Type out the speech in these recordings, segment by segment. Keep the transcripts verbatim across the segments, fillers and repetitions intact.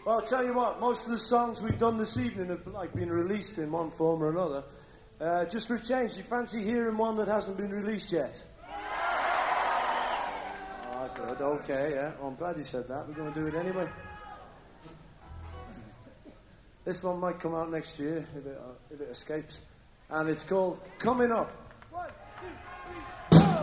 Well, I'll tell you what, most of the songs we've done this evening have like been released in one form or another. Uh, just for a change, do you fancy hearing one that hasn't been released yet? Ah, good, okay, yeah. Well, I'm glad you said that. We're going to do it anyway. This one might come out next year if it, uh, if it escapes. And it's called Coming Up. One, two, three, four.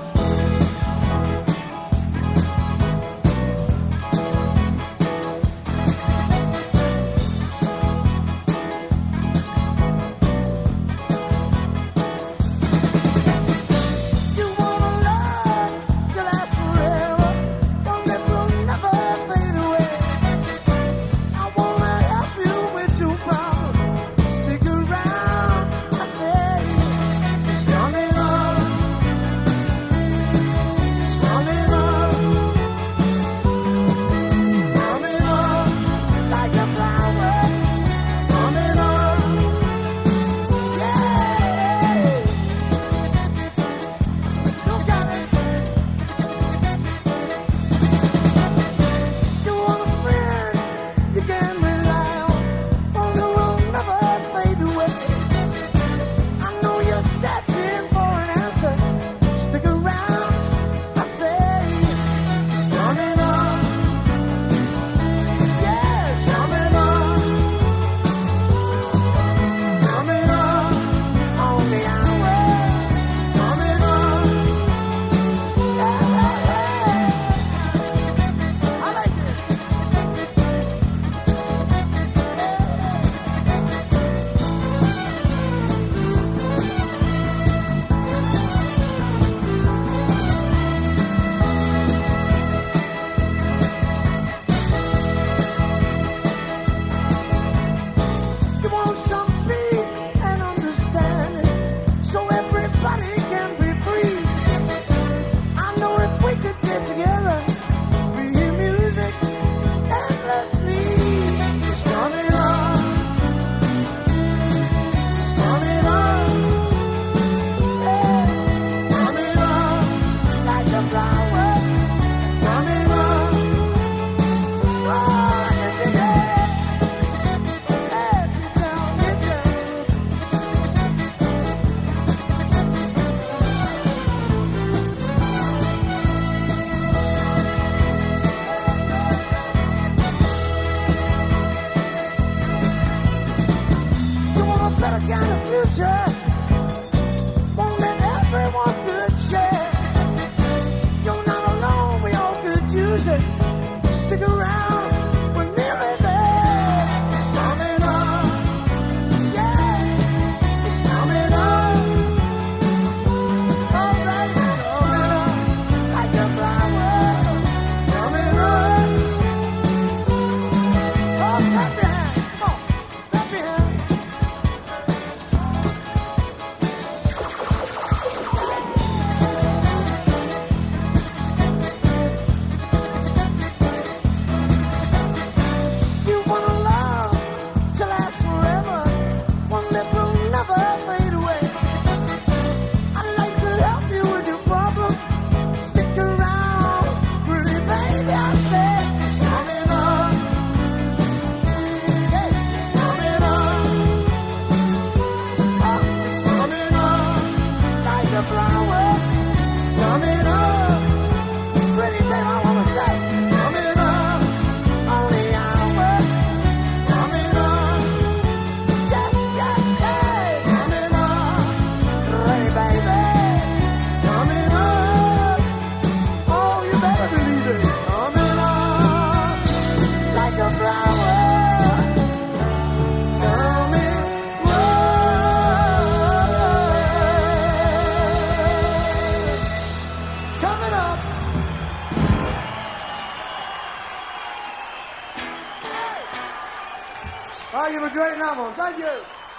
Oh, you were great in that one. Thank you.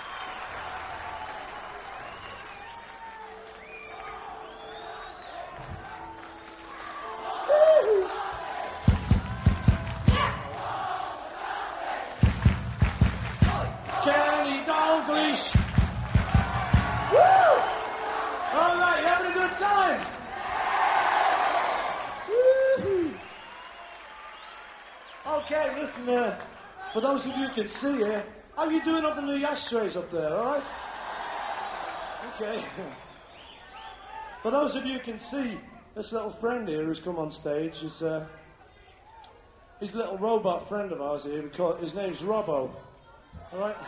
Kenny Dalglish. Woo! All right, you having a good time? Woo-hoo. Okay, listen, uh, For those of you who can see here, how are you doing up in the ashtrays up there, all right? Okay. For those of you who can see, this little friend here who's come on stage is uh, he's a little robot friend of ours here. We call it, his name's Robbo. All right?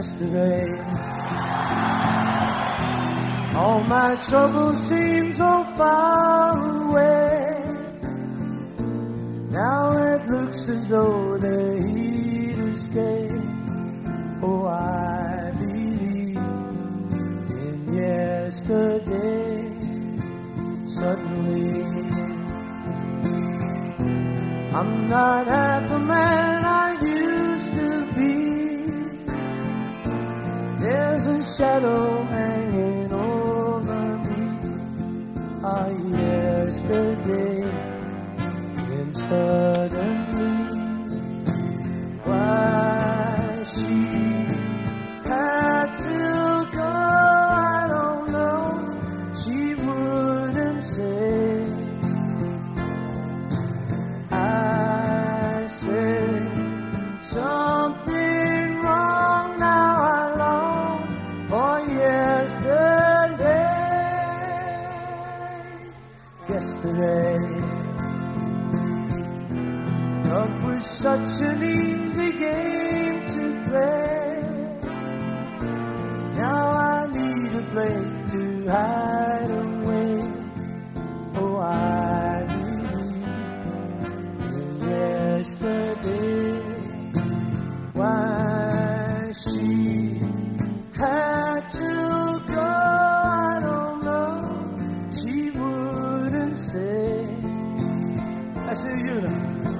yesterday. All my troubles seem so far away. Now it looks as though they're here to stay. Oh, I believe in yesterday. Suddenly I'm not half the man I used to be. There's a shadow hanging over me. Ah, yesterday. And suddenly, why she had to go, I don't know. She wouldn't say. I said something wrong. Now I long for yesterday. Yesterday, love was such an easy game to play. Now I need a place to hide away. Oh, I believe in yesterday. Why she had to go, I don't know. She wouldn't say. I see you now.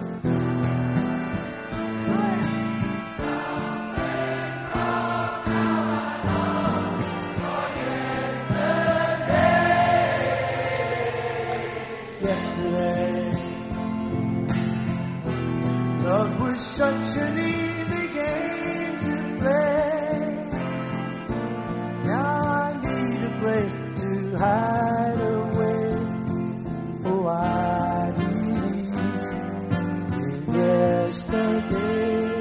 Yesterday, love was such an easy game to play. Now I need a place to hide away. Oh, I believe in yesterday.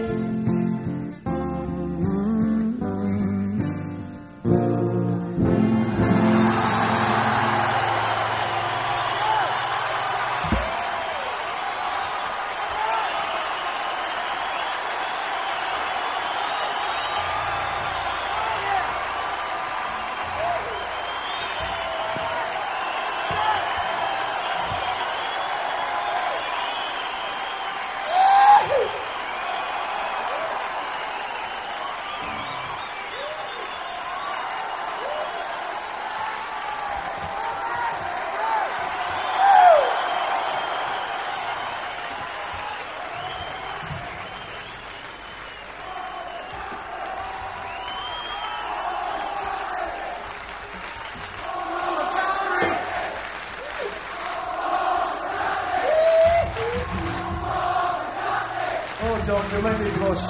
Don't you make me blush.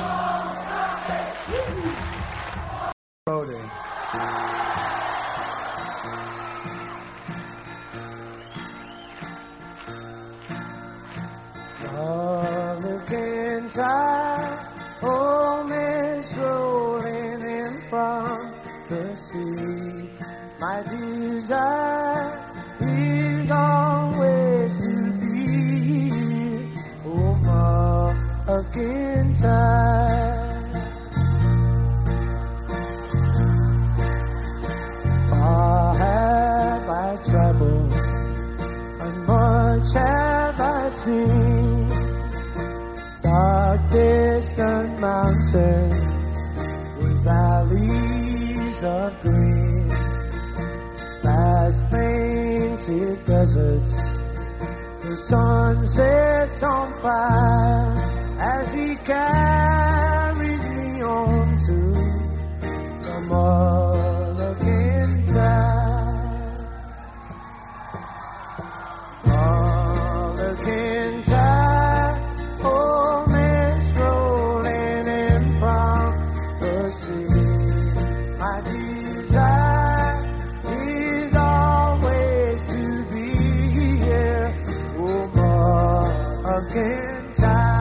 Brody. Looking tired, oh, mist rolling in from the sea. My desire is always to be oh, of Kintyre. Far have I traveled, and much have I seen. Dark distant mountains with valleys of green, vast painted deserts. The sun sets on fire as he carries me on to the mall of Kintyre. Mall of Kintyre, oh, mist rolling in from the sea. My desire is always to be here, oh, mall of Kintyre.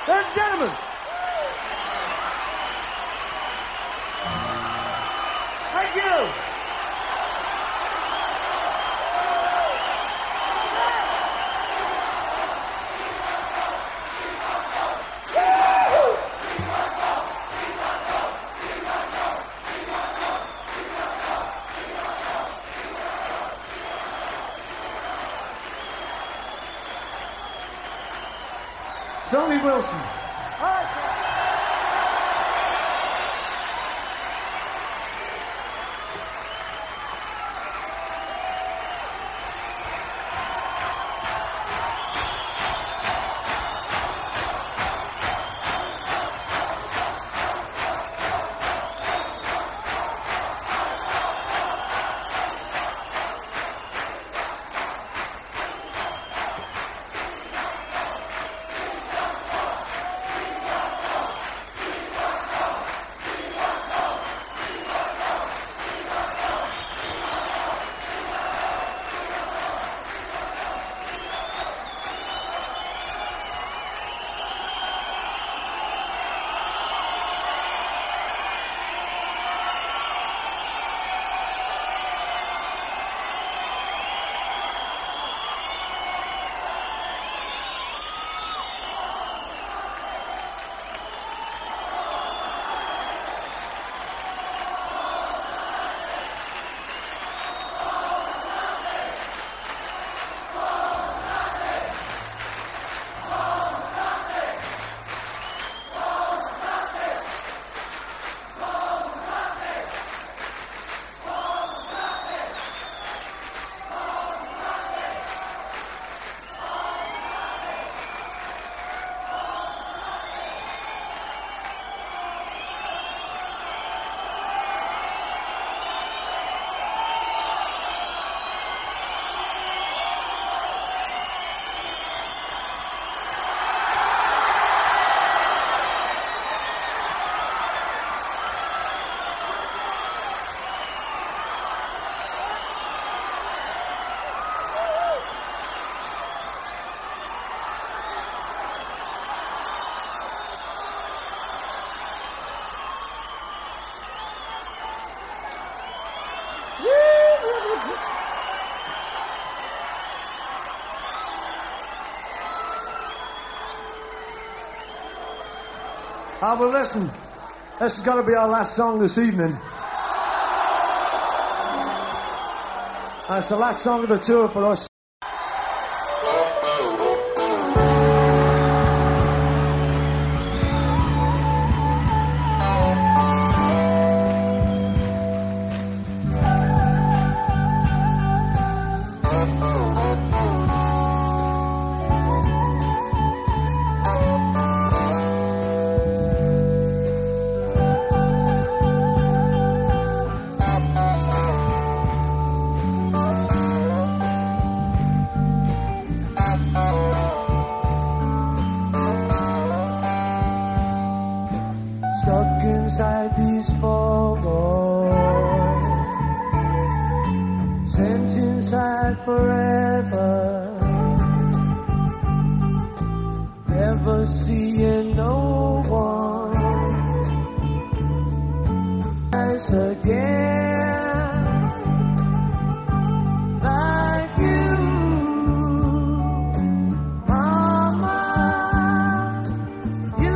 Ladies and gentlemen. Thank you. Tony Wilson. Ah, well, listen, this is going to be our last song this evening. And it's the last song of the tour for us. Stuck inside these four walls, sent inside forever, never seeing no one rise again like you, Mama, you.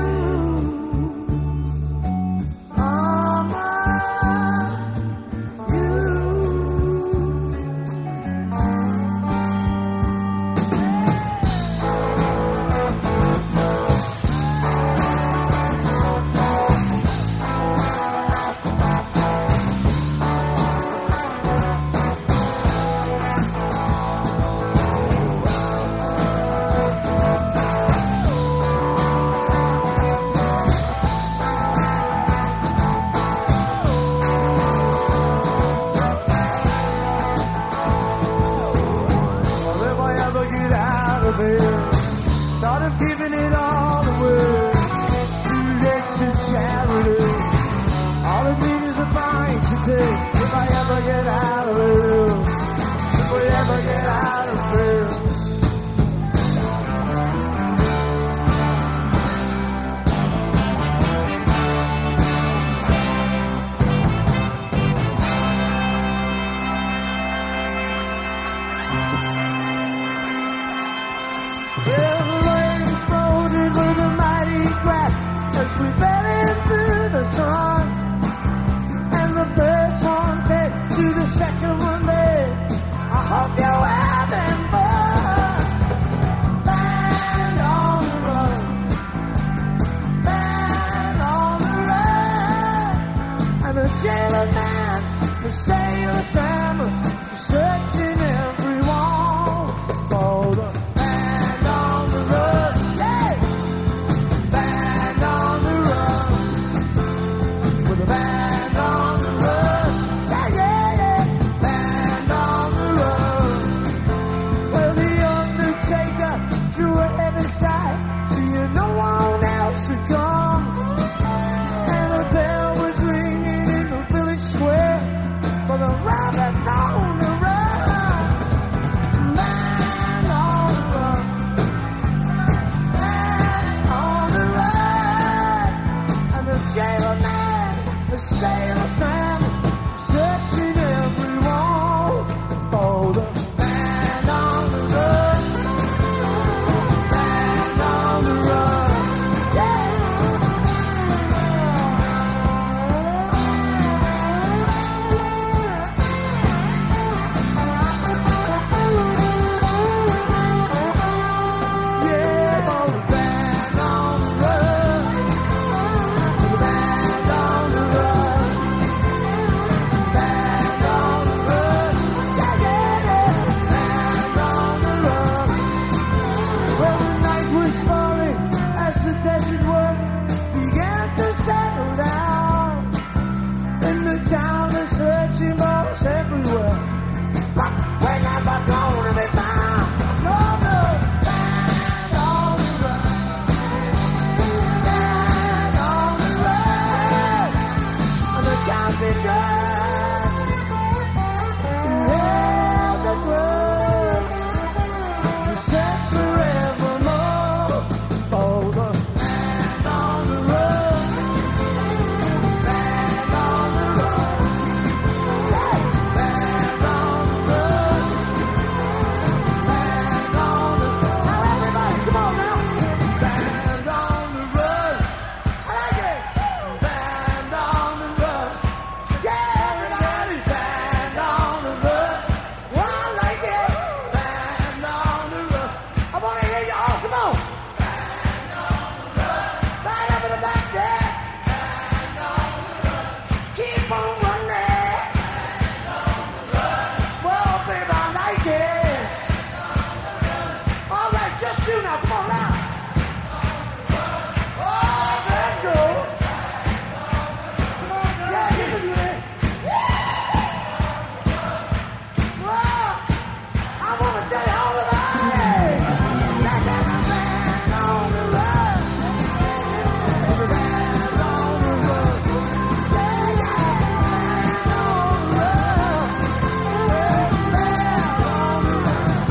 was gone, and a bell was ringing in the village square for the rabbits on the run. Man on the run, man on the run, and the jailer man, the sailor Sam, searching every wall for the man on the run, man on the run, yeah. Yeah, for the man on the run, the man on the run, man on the run, yeah, yeah, yeah, man on the run. Well, the night was falling as the desert world began to settle down. In the town, the searching balls everywhere, but we're never gonna be found. No, no, man on the run, man on the run, and the county judge who held the grudge, he searched forevermore for the man on the run, man on the run, yeah, man on the run, man on the run. Now everybody, come on now. Man on the run, I like it. Man on the run, yeah, everybody. Man on the run, well, I like it. Man on the run, I wanna hear you all, come on. Right up in the back there. Keep on running. Well, baby, I like it. All right, just you now. Come on now. Oh, let's go. Yeah, you can do it. Well, I want to tell you all about it. Let's have a man on the run. Man on the run. Yeah, yeah. Man on the run. Yeah, man on the run.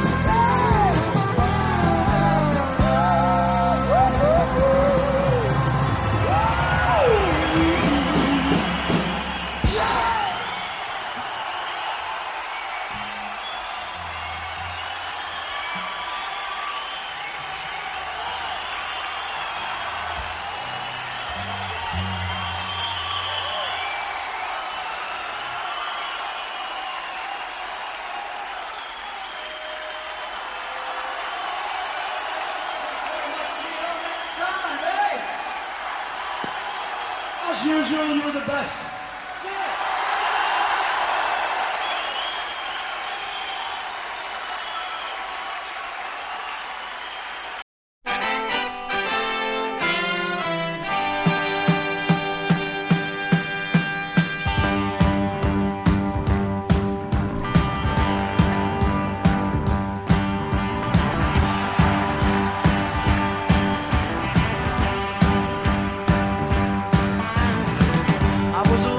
As usual, you're the best. I was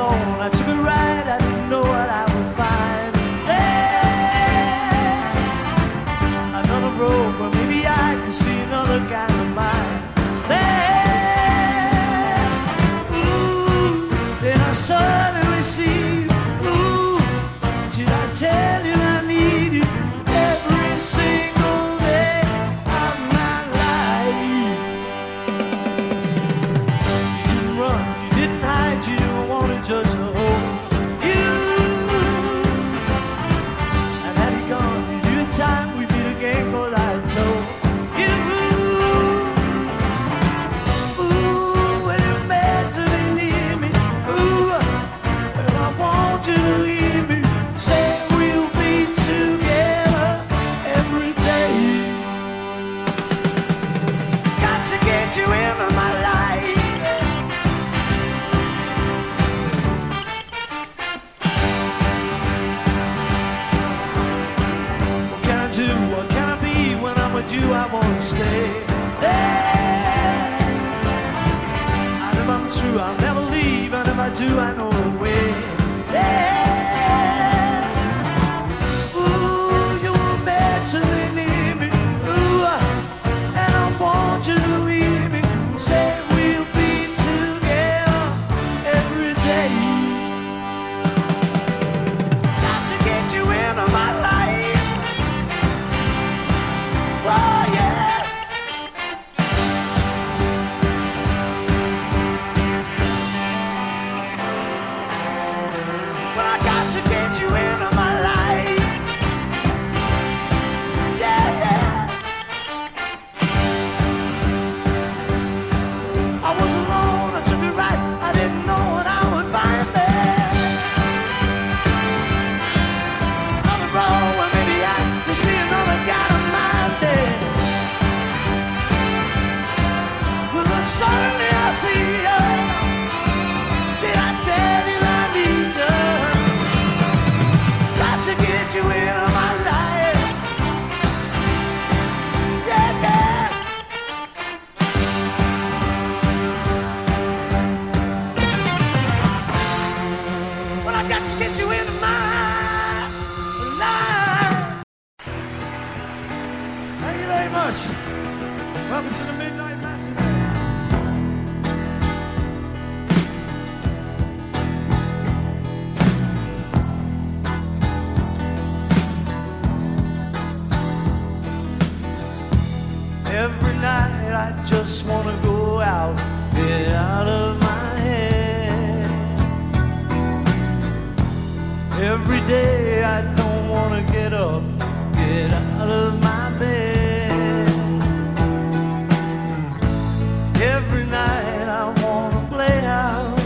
see you? Did I tell you I need you? Got to get you into my life. Yeah, yeah. Well, I got to get you into my life. Thank you very much. Welcome to the Midnight Matinee. Every night I just want to go out, get out of my head. Every day I don't want to get up, get out of my bed. Every night I want to play out,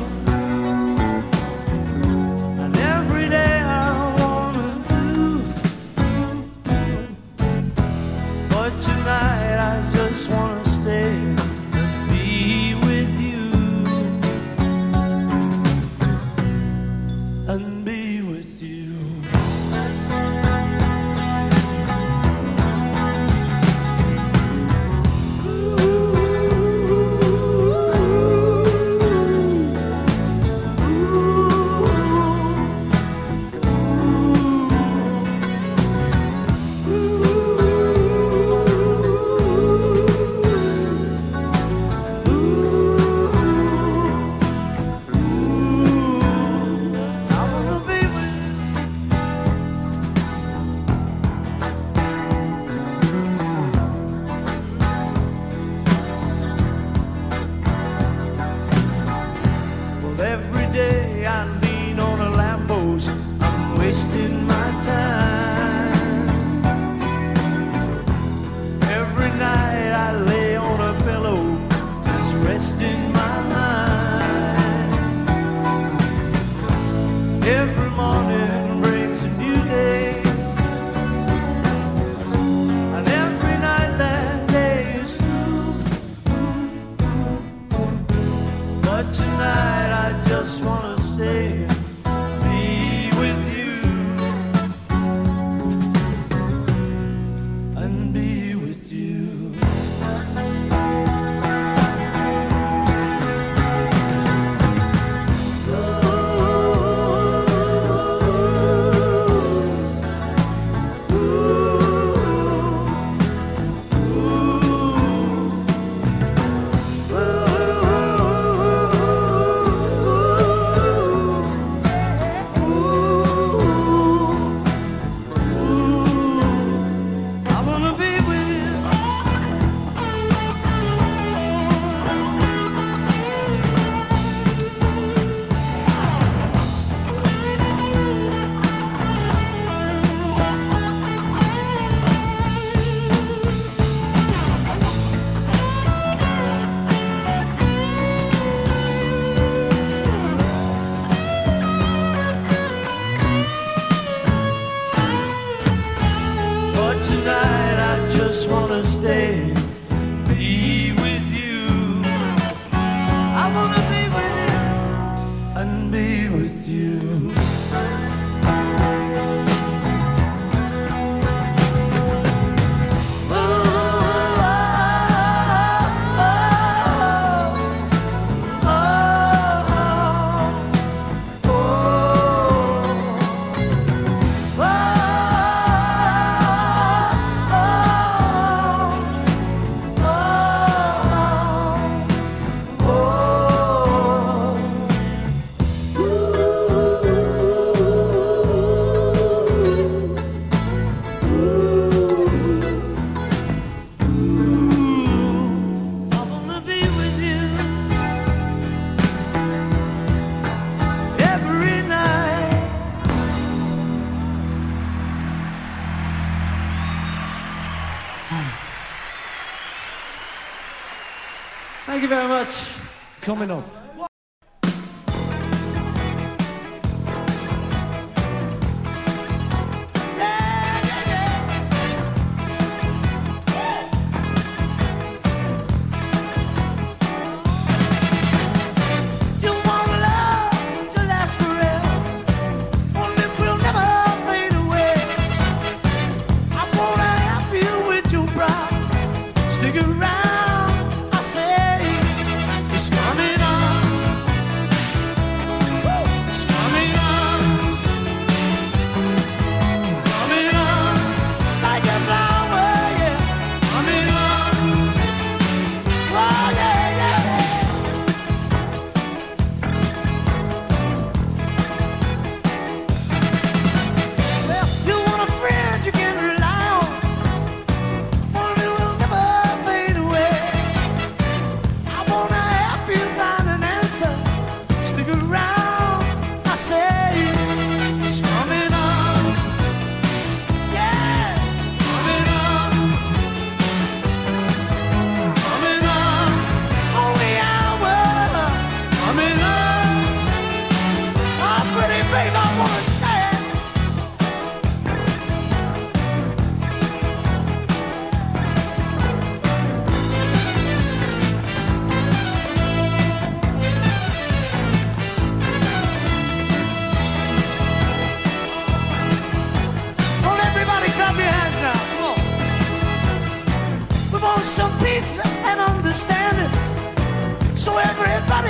and every day I want to do, do, do. But tonight I just want to stay and be with you, and be with you. Wasting my time. Every night I lay on a pillow, just resting my mind. Every morning brings a new day, and every night that day is through. But tonight I just want to stay. Tonight I just wanna stay, be with you. I wanna be with you and be with you. Thank you very much. Coming up.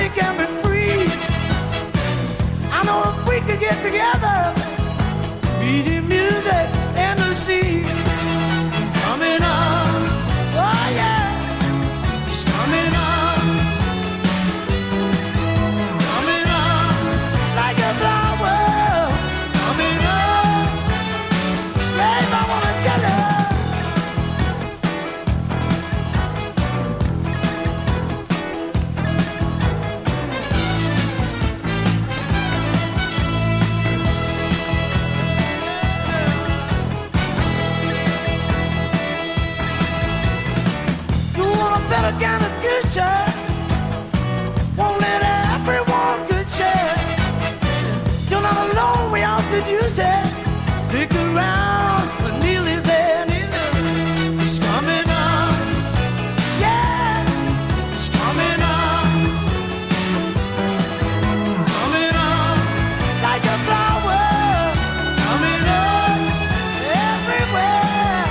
we can be free. I know if we could get together, reading music endlessly. Coming up, oh yeah, it's coming up. Coming up like a flower. Coming up, babe, I wanna tell you. Better kind of future, won't let everyone good share. You're not alone, we all could use it. Stick around, we're nearly there, nearly. It's coming up, yeah, it's coming up. Coming up like a flower, coming up everywhere.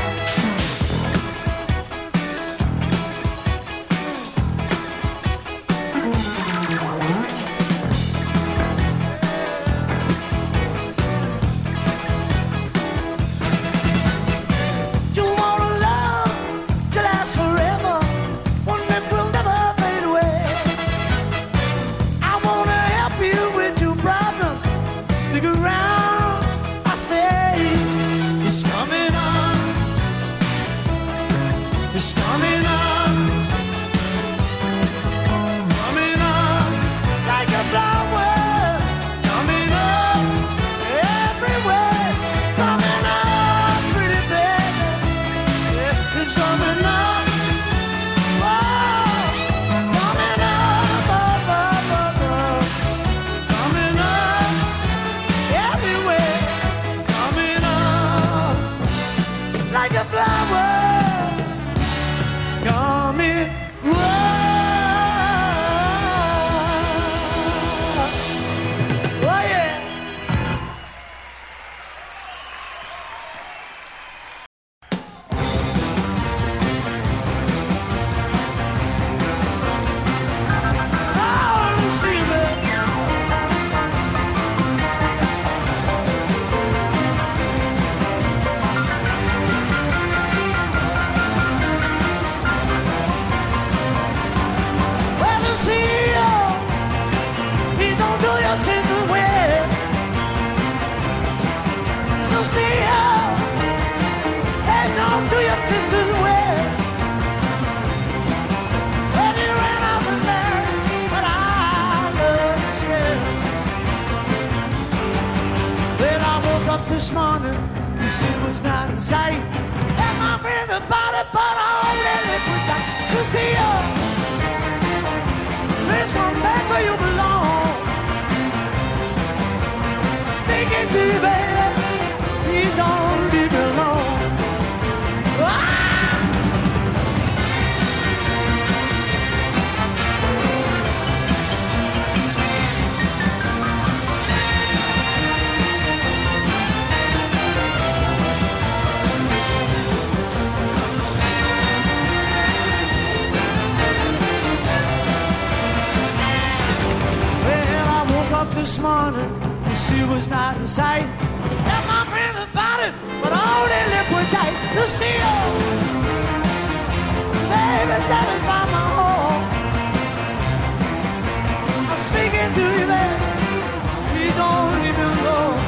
It's coming up, coming up like a flower, coming up everywhere, coming up, pretty baby, yeah, it's coming up, oh, coming up, up, up, up, up, coming up everywhere, coming up like a flower. Coming, whoa, oh yeah. Oh, let me see that. To your sister's way, and you ran off and married, but I love you. Then I woke up this morning, and she was not in sight. And my friends about it, but I only live with that. You see her, please come back where you belong. Speaking to you, baby, you don't leave me alone. This morning, and she was not in sight. Tell my friend about it, but only liquid tight. Lucille, baby, standing by my home. I'm speaking to you, baby. Please don't leave me alone.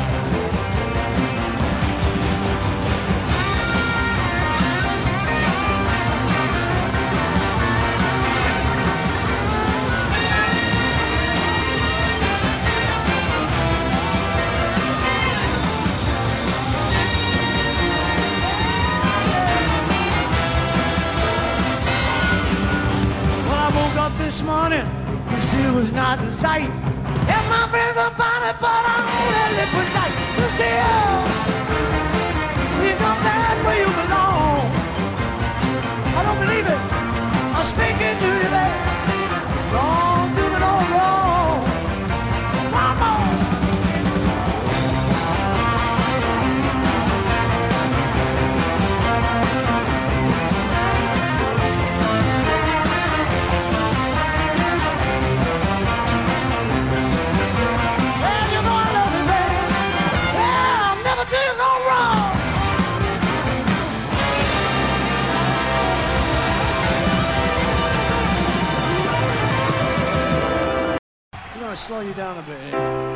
This morning, and she was not in sight. And my friends about it, but I only live with tight. Lucille, you come back where you belong. I don't believe it. I'm speaking to you, baby. Wrong, doing all wrong. Come on. slow you down a bit.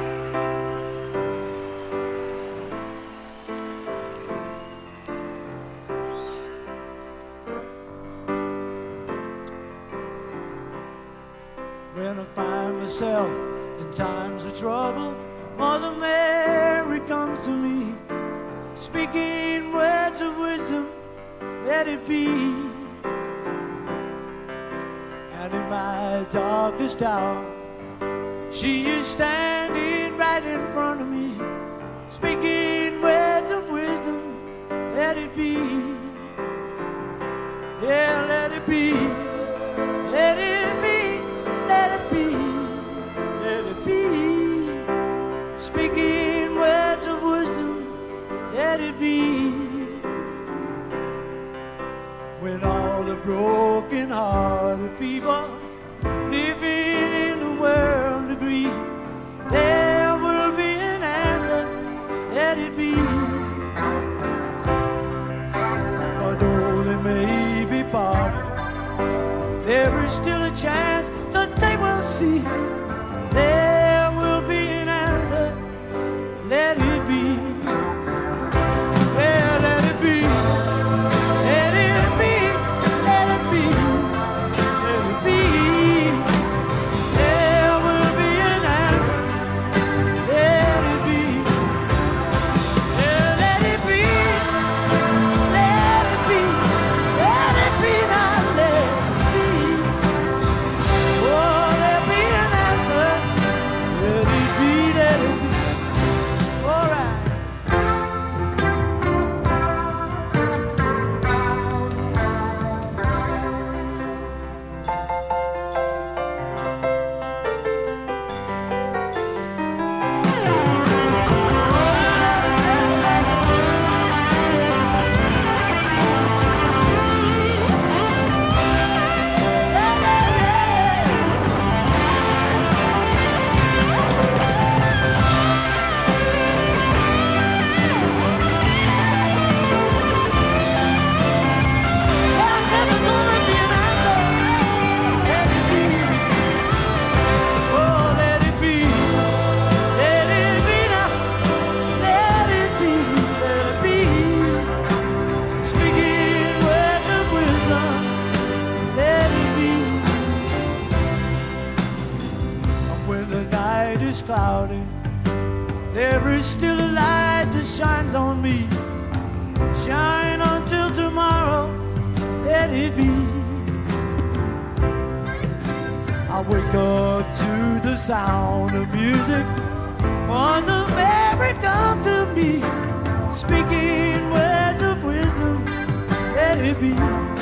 When I find myself in times of trouble, Mother Mary comes to me, speaking words of wisdom, let it be. And in my darkest hour, she is standing right in front of me, speaking words of wisdom, let it be. Yeah, let it be. Let it be. Let it be. Let it be. Speaking words of wisdom, let it be. When all the broken-hearted people living in the world agree, there will be an answer, let it be. Although they may be parted, there is still a chance that they will see. There will be an answer, let it be. Yeah, let it be. Let it be. Let it be. Let it be. There will be an answer, let it be. Yeah, let it be. Let it be. Let it be. Now let it be. Oh, there'll be an answer. Let it be. Let it be. All right. Cloudy, there is still a light that shines on me. Shine until tomorrow, let it be. I wake up to the sound of music, Mother Mary come to me, speaking words of wisdom, let it be.